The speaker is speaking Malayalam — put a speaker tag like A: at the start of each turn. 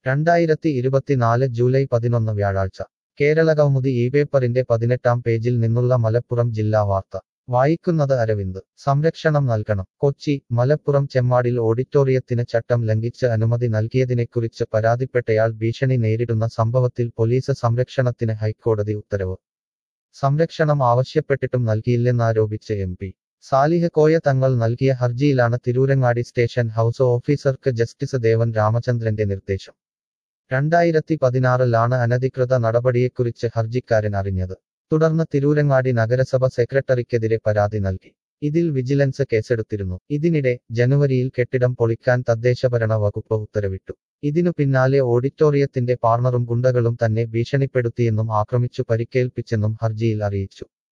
A: 2024 ജൂലൈ 11 വ്യാഴാഴ്ച കേരളകൗമുദി ഈ പേപ്പറിന്റെ 18-ാം പേജിൽ നിന്നുള്ള മലപ്പുറം ജില്ലാ വാർത്ത വായിക്കുന്നത് അരവിന്ദ് സംരക്ഷണം നൽകണം കൊച്ചി മലപ്പുറം ചെമ്മാടിൽ ഓഡിറ്റോറിയത്തിന് ചട്ടം ലംഘിച്ച് അനുമതി നൽകിയതിനെക്കുറിച്ച് പരാതിപ്പെട്ടയാൾ ഭീഷണി നേരിടുന്ന സംഭവത്തിൽ പോലീസ് സംരക്ഷണത്തിന് ഹൈക്കോടതി ഉത്തരവ് സംരക്ഷണം ആവശ്യപ്പെട്ടിട്ടും നൽകിയില്ലെന്നാരോപിച്ച് എം.പി. സാലിഹ് കോയ തങ്ങൾ നൽകിയ ഹർജിയിലാണ് തിരൂരങ്ങാടി സ്റ്റേഷൻ ഹൌസ് ഓഫീസർക്ക് ജസ്റ്റിസ് ദേവൻ രാമചന്ദ്രന്റെ നിർദ്ദേശം 2016-ലാണ് അനധികൃത നടപടിയെക്കുറിച്ച് ഹർജിക്കാരൻ അറിഞ്ഞത് തുടർന്ന് തിരൂരങ്ങാടി നഗരസഭ സെക്രട്ടറിക്കെതിരെ പരാതി നൽകി ഇതിൽ വിജിലൻസ് കേസെടുത്തിരുന്നു ഇതിനിടെ ജനുവരിയിൽ കെട്ടിടം പൊളിക്കാൻ തദ്ദേശഭരണ വകുപ്പ് ഉത്തരവിട്ടു ഇതിനു പിന്നാലെ ഓഡിറ്റോറിയത്തിന്റെ പാർണറും ഗുണ്ടകളും തന്നെ ഭീഷണിപ്പെടുത്തിയെന്നും ആക്രമിച്ചു പരിക്കേൽപ്പിച്ചെന്നും ഹർജിയിൽ അറിയിച്ചു